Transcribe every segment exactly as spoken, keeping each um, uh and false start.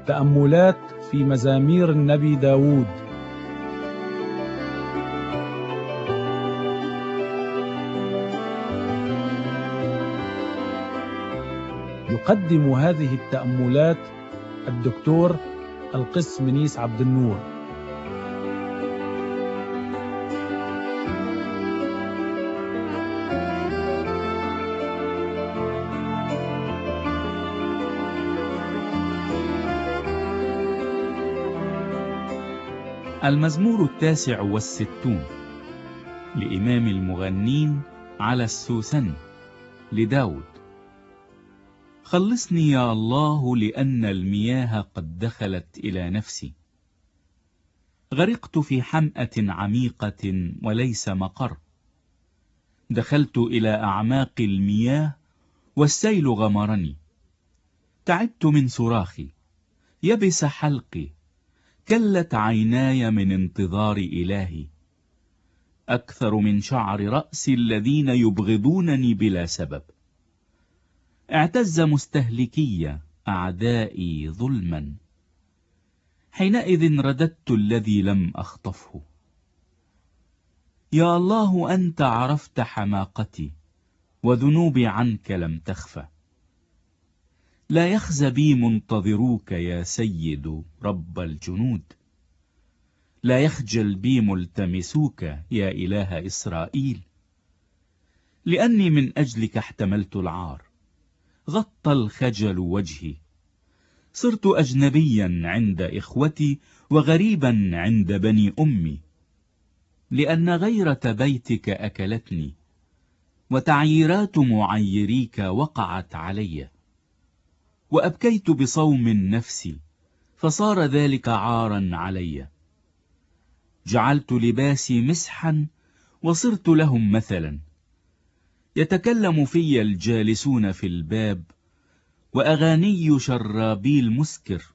تأملات في مزامير النبي داود. يقدم هذه التأملات الدكتور القس منيس عبد النور. المزمور التاسع والستون لإمام المغنين على السوسن لداود. خلصني يا الله لأن المياه قد دخلت إلى نفسي، غرقت في حمأة عميقة وليس مقر، دخلت إلى أعماق المياه والسيل غمرني، تعبت من صراخي، يبس حلقي، كلت عيناي من انتظار إلهي، أكثر من شعر رأس الذين يبغضونني بلا سبب، اعتز مستهلكي أعدائي ظلما، حينئذ رددت الذي لم أخطفه. يا الله أنت عرفت حماقتي وذنوبي عنك لم تخفى، لا يخزى بي منتظروك يا سيد رب الجنود، لا يخجل بي ملتمسوك يا إله إسرائيل، لأني من أجلك احتملت العار، غطى الخجل وجهي، صرت أجنبيا عند إخوتي وغريبا عند بني أمي، لأن غيرة بيتك أكلتني وتعييرات معيريك وقعت علي، وأبكيت بصوم نفسي فصار ذلك عارا علي، جعلت لباسي مسحا وصرت لهم مثلا، يتكلم في الجالسون في الباب وأغاني شرابي المسكر.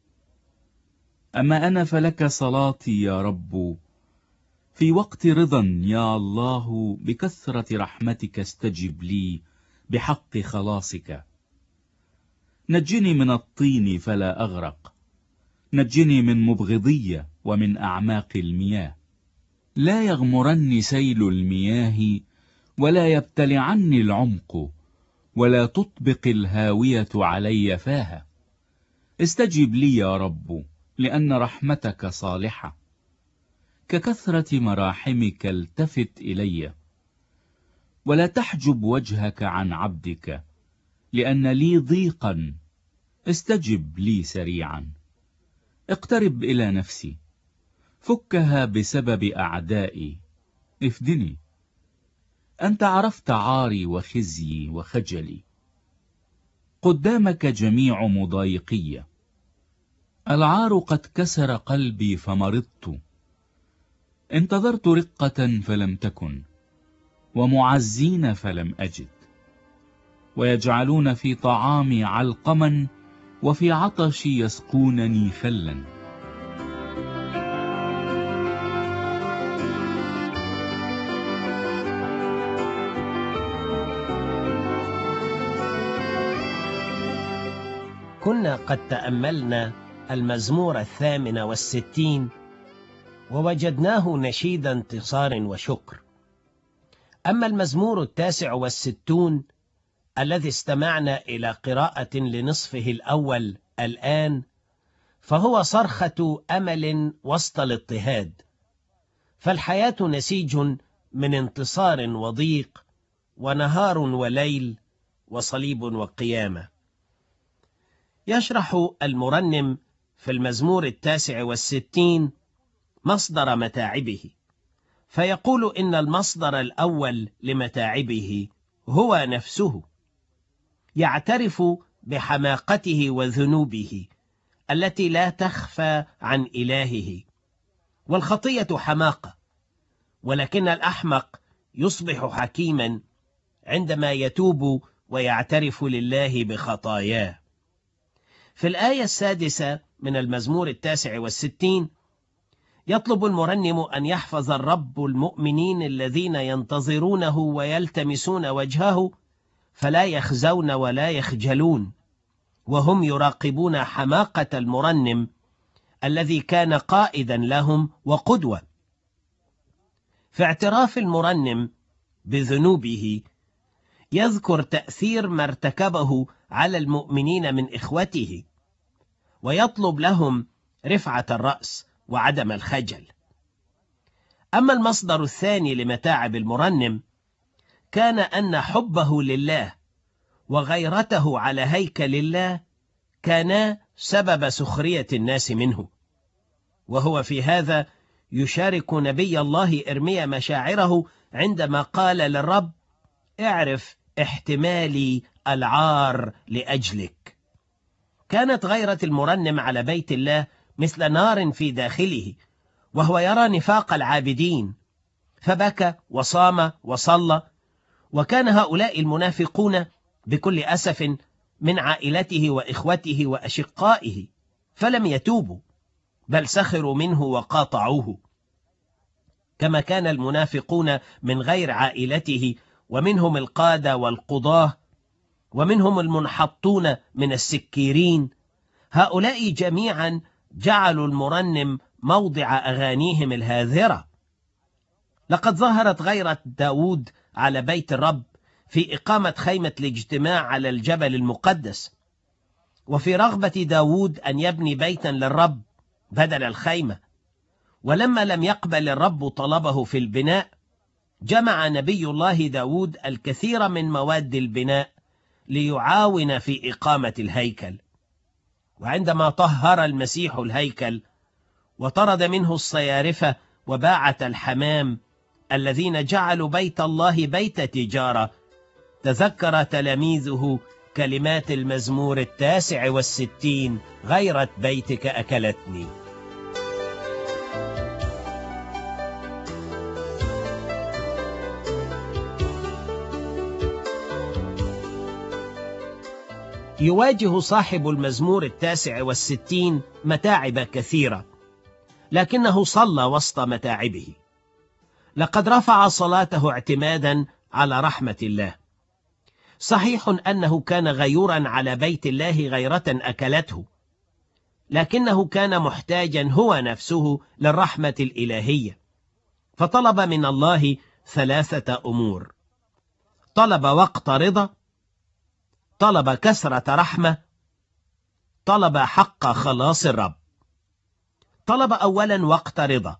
أما أنا فلك صلاتي يا رب، في وقت رضا يا الله بكثرة رحمتك استجب لي بحق خلاصك. نجني من الطين فلا أغرق، نجني من مبغضية ومن أعماق المياه، لا يغمرني سيل المياه ولا يبتلعني العمق، ولا تطبق الهاوية علي فاها. استجب لي يا رب لأن رحمتك صالحة، ككثرة مراحمك التفت إلي، ولا تحجب وجهك عن عبدك لأن لي ضيقا، استجب لي سريعا. اقترب إلى نفسي، فكها بسبب أعدائي، افدني. أنت عرفت عاري وخزي وخجلي، قدامك جميع مضايقية. العار قد كسر قلبي فمرضت، انتظرت رقة فلم تكن، ومعزين فلم أجد، ويجعلون في طعامي علقما وفي عطشي يسقونني خلا. كنا قد تأملنا المزمور الثامن والستين ووجدناه نشيد انتصار وشكر. أما المزمور التاسع والستون الذي استمعنا إلى قراءة لنصفه الأول الآن، فهو صرخة أمل وسط الاضطهاد، فالحياة نسيج من انتصار وضيق ونهار وليل وصليب وقيامة. يشرح المرنم في المزمور التاسع والستين مصدر متاعبه، فيقول إن المصدر الأول لمتاعبه هو نفسه، يعترف بحماقته وذنوبه التي لا تخفى عن إلهه. والخطية حماقة، ولكن الأحمق يصبح حكيما عندما يتوب ويعترف لله بخطاياه. في الآية السادسة من المزمور التاسع والستين يطلب المرنم أن يحفظ الرب المؤمنين الذين ينتظرونه ويلتمسون وجهه، فلا يخزون ولا يخجلون، وهم يراقبون حماقة المرنم الذي كان قائدا لهم وقدوة. في اعتراف المرنم بذنوبه يذكر تأثير ما ارتكبه على المؤمنين من إخوته، ويطلب لهم رفعة الرأس وعدم الخجل. أما المصدر الثاني لمتاعب المرنم كان أن حبه لله وغيرته على هيكل الله كانا سبب سخرية الناس منه، وهو في هذا يشارك نبي الله إرميا مشاعره عندما قال للرب: اعرف احتمالي العار لأجلك. كانت غيرة المرنم على بيت الله مثل نار في داخله، وهو يرى نفاق العابدين، فبكى وصام وصلى. وكان هؤلاء المنافقون بكل أسف من عائلته وإخوته وأشقائه، فلم يتوبوا بل سخروا منه وقاطعوه، كما كان المنافقون من غير عائلته، ومنهم القادة والقضاة، ومنهم المنحطون من السكيرين. هؤلاء جميعا جعلوا المرنم موضع أغانيهم الهاذرة. لقد ظهرت غيرة داود على بيت الرب في إقامة خيمة الاجتماع على الجبل المقدس، وفي رغبة داود أن يبني بيتا للرب بدل الخيمة. ولما لم يقبل الرب طلبه في البناء، جمع نبي الله داود الكثير من مواد البناء ليعاون في إقامة الهيكل. وعندما طهر المسيح الهيكل وطرد منه الصيارفة وباعة الحمام الذين جعلوا بيت الله بيت تجارة، تذكر تلاميذه كلمات المزمور التاسع والستين: غيرة بيتك أكلتني. يواجه صاحب المزمور التاسع والستين متاعب كثيرة، لكنه صلى وسط متاعبه. لقد رفع صلاته اعتمادا على رحمة الله. صحيح أنه كان غيورا على بيت الله غيرة أكلته، لكنه كان محتاجا هو نفسه للرحمة الإلهية، فطلب من الله ثلاثة أمور: طلب وقت رضا، طلب كثرة رحمة، طلب حق خلاص الرب. طلب أولا وقت رضا،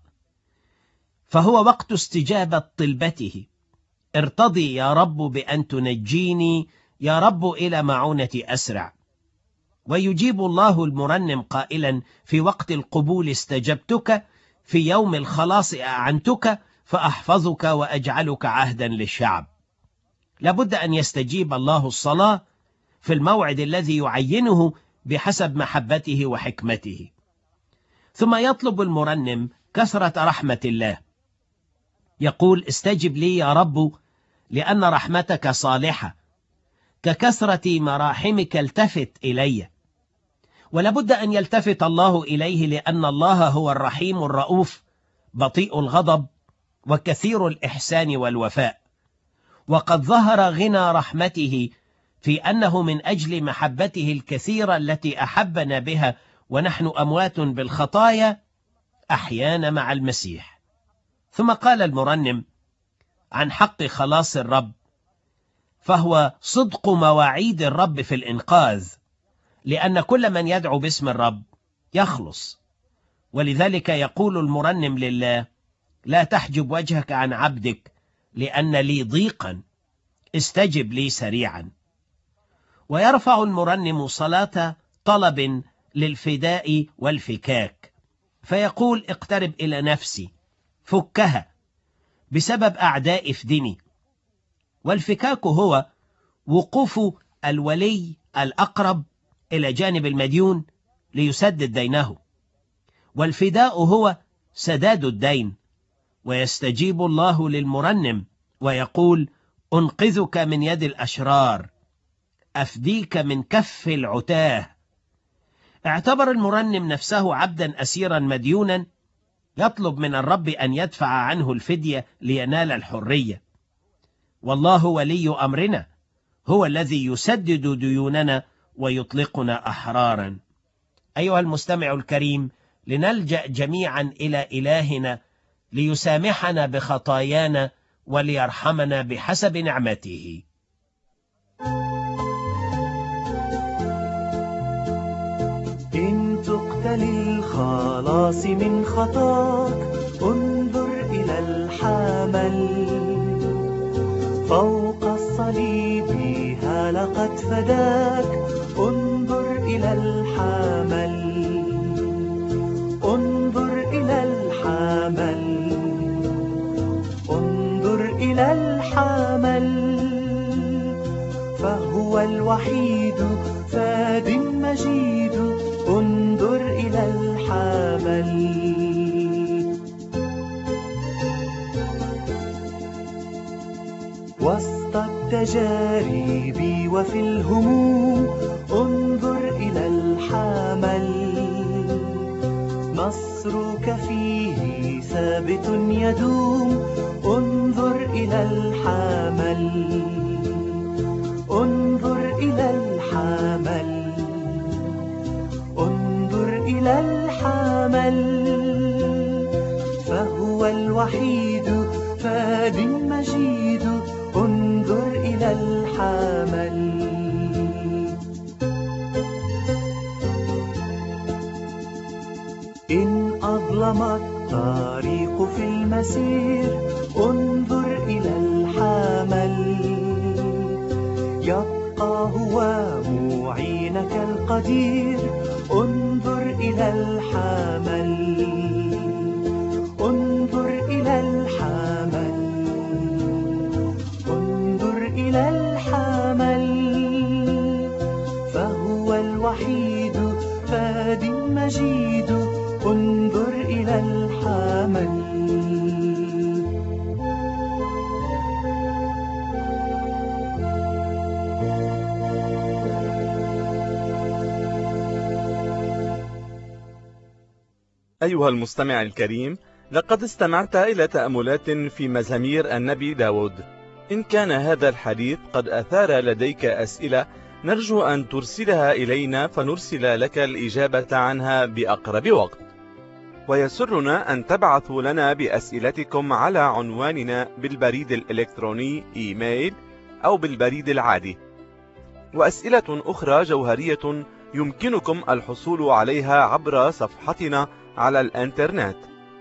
فهو وقت استجابة طلبته: ارتضي يا رب بأن تنجيني، يا رب إلى معونتي أسرع. ويجيب الله المرنم قائلا: في وقت القبول استجبتك، في يوم الخلاص أعنتك، فأحفظك وأجعلك عهدا للشعب. لابد أن يستجيب الله الصلاة في الموعد الذي يعينه بحسب محبته وحكمته. ثم يطلب المرنم كثرة رحمة الله، يقول: استجب لي يا رب لأن رحمتك صالحة، ككثرة مراحمك التفت إلي. ولابد أن يلتفت الله إليه، لأن الله هو الرحيم الرؤوف، بطيء الغضب وكثير الإحسان والوفاء. وقد ظهر غنى رحمته في أنه من أجل محبته الكثيرة التي أحبنا بها ونحن أموات بالخطايا أحيانا مع المسيح. ثم قال المرنم عن حق خلاص الرب: فهو صدق مواعيد الرب في الإنقاذ، لأن كل من يدعو باسم الرب يخلص. ولذلك يقول المرنم لله: لا تحجب وجهك عن عبدك، لأن لي ضيقا، استجب لي سريعا. ويرفع المرنم صلاة طلب للفداء والفكاك، فيقول: اقترب إلى نفسي، فكها، بسبب أعداء افدني. والفكاك هو وقوف الولي الأقرب إلى جانب المديون ليسدد دينه، والفداء هو سداد الدين. ويستجيب الله للمرنم ويقول: أنقذك من يد الأشرار، أفديك من كف العتاه. اعتبر المرنم نفسه عبدا أسيرا مديونا، يطلب من الرب أن يدفع عنه الفدية لينال الحرية. والله ولي أمرنا، هو الذي يسدد ديوننا ويطلقنا أحرارا. أيها المستمع الكريم، لنلجأ جميعا إلى إلهنا ليسامحنا بخطايانا وليرحمنا بحسب نعمته. إن تقتل الخلاص من خطاك انظر إلى الحمل فوق الصليب، ها لقد فداك انظر إلى الحمل، انظر إلى الحمل، انظر إلى الحمل، فهو الوحيد فاد مجيد، انظر إلى الحمل. وسط التجارب وفي الهموم انظر إلى الحمل، نصرك فيه ثابت يدوم، انظر إلى الحمل، انظر إلى الحمل، انظر إلى الحمل، فهو الوحيد فاد مجيد، انظر إلى الحمل. إن أظلم الطريق في المسير انظر إلى الحمل، يبقى هو معينك القدير، انظر إلى الحمل، انظر إلى الحمل، انظر إلى الحمل، فهو الوحيد فاد مجيد، انظر إلى الحمل. أيها المستمع الكريم، لقد استمعت إلى تأملات في مزامير النبي داود. إن كان هذا الحديث قد أثار لديك أسئلة، نرجو أن ترسلها إلينا فنرسل لك الإجابة عنها بأقرب وقت. ويسرنا أن تبعثوا لنا بأسئلتكم على عنواننا بالبريد الإلكتروني إيميل أو بالبريد العادي. وأسئلة أخرى جوهرية يمكنكم الحصول عليها عبر صفحتنا على الإنترنت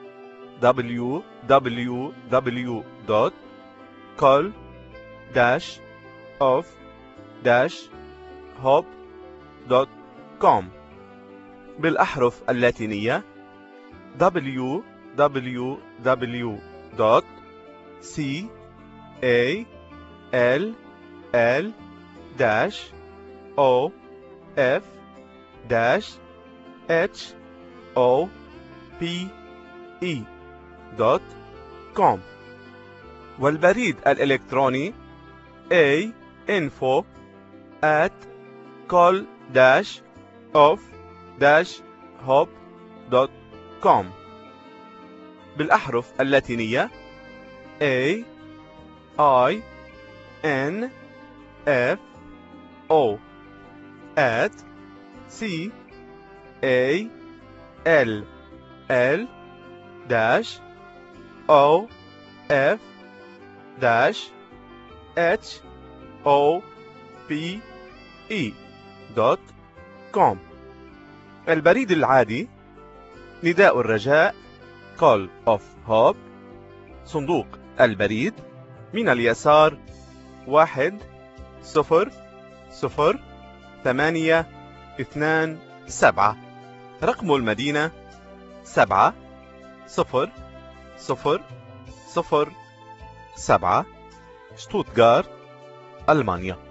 دبليو دبليو دبليو دوت كول داش أوف داش هوب دوت كوم بالأحرف اللاتينية دبليو دبليو دبليو دوت سي إيه إل إل داش أو إف داش إتش أو بي إي دوت كوم، والبريد الإلكتروني A info at call dash of dash hop دوت كوم بالأحرف اللاتينية A I N F O at C A L L dash O F dash H O P E دوت كوم. البريد العادي نداء الرجاء Call of Hope، صندوق البريد من اليسار واحد صفر صفر ثمانية اثنان سبعة، رقم المدينة سبعة صفر صفر صفر سبعة، شتوتغارت، ألمانيا.